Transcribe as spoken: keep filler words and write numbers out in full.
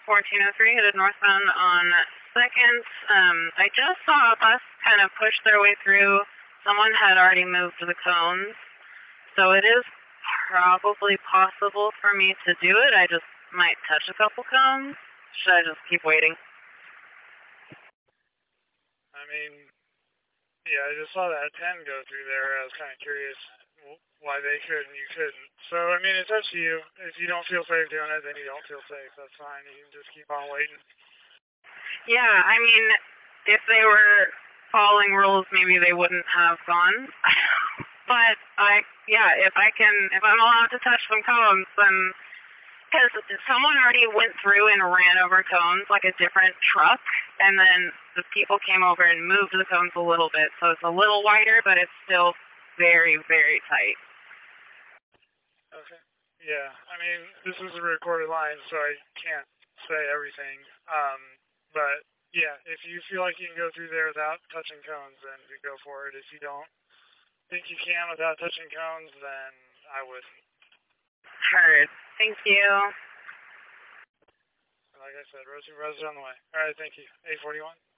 fourteen oh three headed northbound on second. Um, I just saw a bus kind of push their way through. Someone had already moved the cones, so it is probably possible for me to do it. I just might touch a couple cones. Should I just keep waiting? I mean, yeah, I just saw that ten go through there. I was kind of curious why they could and you couldn't. So, I mean, it's up to you. If you don't feel safe doing it, then you don't feel safe. That's fine. You can just keep on waiting. Yeah, I mean, if they were following rules, maybe they wouldn't have gone. But I, yeah, if I can, if I'm allowed to touch some cones, then, because someone already went through and ran over cones, like a different truck, and then the people came over and moved the cones a little bit, so it's a little wider, but it's still very, very tight. Okay. Yeah, I mean, this is a recorded line, so I can't say everything. Um, but yeah, if you feel like you can go through there without touching cones, then you go for it. If you don't think you can without touching cones, then I wouldn't. Heard. Thank you. Like I said, Rosie Rose on the way. All right, thank you. eight forty-one.